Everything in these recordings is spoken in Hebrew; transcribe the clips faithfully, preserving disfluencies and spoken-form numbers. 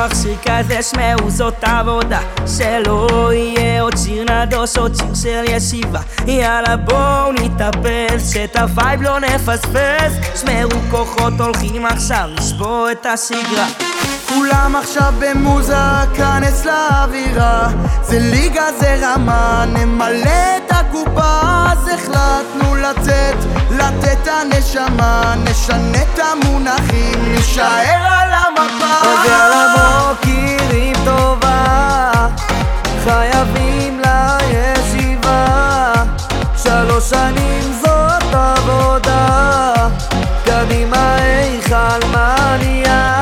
כוח שיר כזה, שמעו זאת עבודה, שלא יהיה עוד שיר נדוש, עוד שיר של ישיבה. יאללה בואו נתאפס, שאת הווייב לא נפספס. שמעו כוחות הולכים עכשיו לשבור את השגרה. כולם עכשיו במוזה, כנס לאווירה. זה ליגה, זה רמה, נמלא את הקופה. אז החלטנו לצאת, לתת הנשמה. נשנה את המונחים, נשאר על המפה. אז יאללה מכירים טובה, חייבים לישיבה. שלוש שנים זאת עבודה, קדימה היכל מניעה.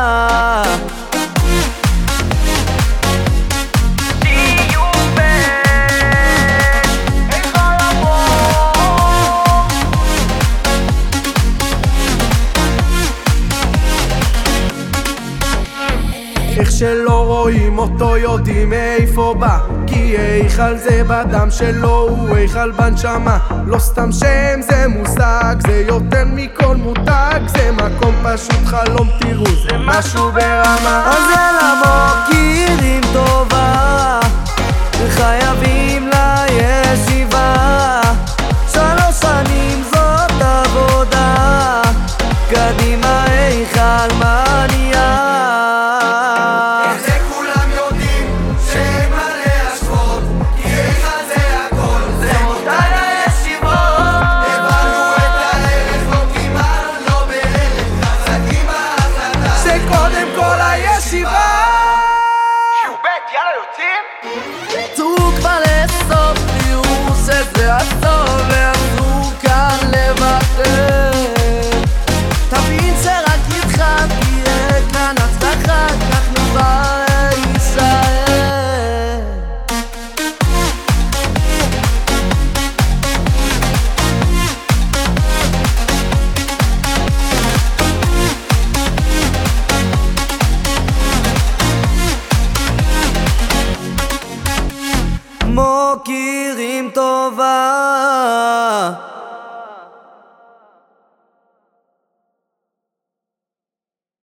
איך שלא רואים אותו יודעים מאיפה בא, כי היכל זה בדם שלו, הוא היכל בנשמה. לא סתם שם, זה מושג, זה יותר מכל מותג. זה מקום פשוט חלום, תראו, זה משהו ברמה. אז יאללה מכירים טובה, חייבים לישיבה. שלוש שנים זאת עבודה, קדימה היכל מניעה. צאו כבר לסוף, תראו שזה הסוף, ואסור כאן לוותר. תבין שרק איתך תהיה כאן הצלחה, כך נוכל להישאר. מכירים טובה.